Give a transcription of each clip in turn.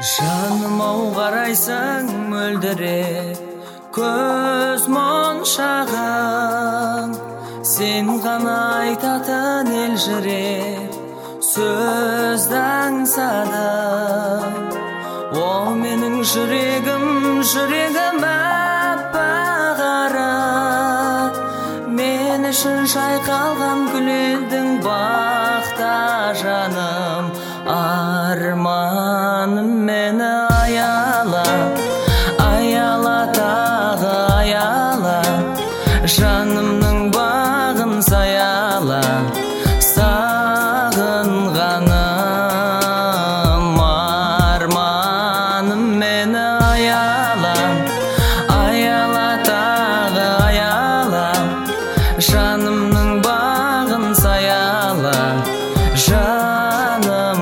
Жаным ау қарайсың мөлдіреп көз моншағың, сен ғана айтатын елжіреп сөзді аңсадым. О менің жүрегім аппақ қара, мен үшін шайқалған гүл едің бақта жаным. Арманым мені аяла, аяла тағы аяла, жанымның бағын саяла, сағынғаным. Арманым мені аяла, аяла тағы аяла, жанымның бағын саяла, жаным.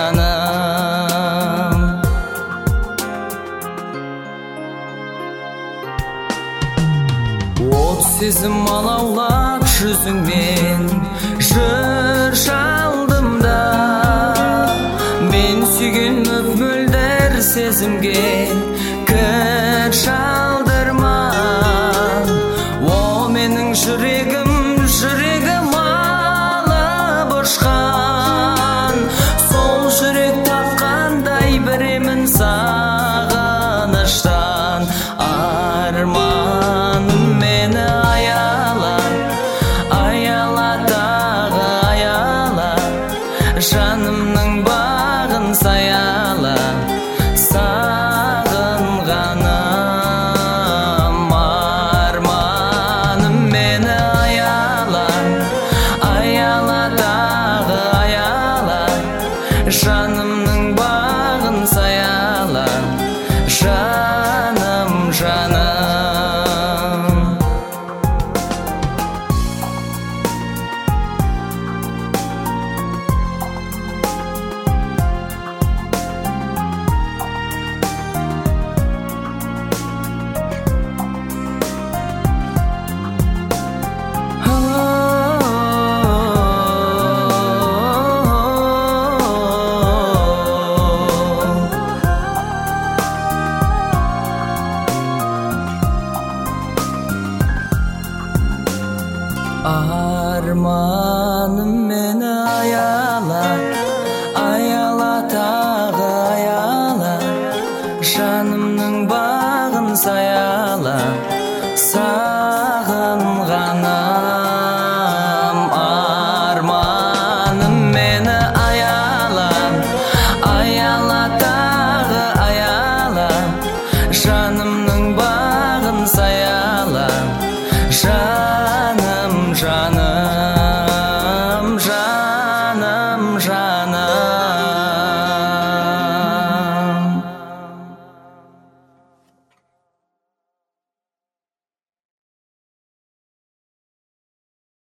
От сезім алаулап жүзіңмен жыр шалдымда, мен сүйген мөп-мөлдір сезімге кір шалдырма. О менің жүрегім алып ұшқан, сол жүрек тапқандай біремін сағыныштан. Арманым мені аяла, аяла тағы аяла, жанымның бағын саяла, сағынғаным. Арманым мені аяла, аяла тағы аяла, жанымның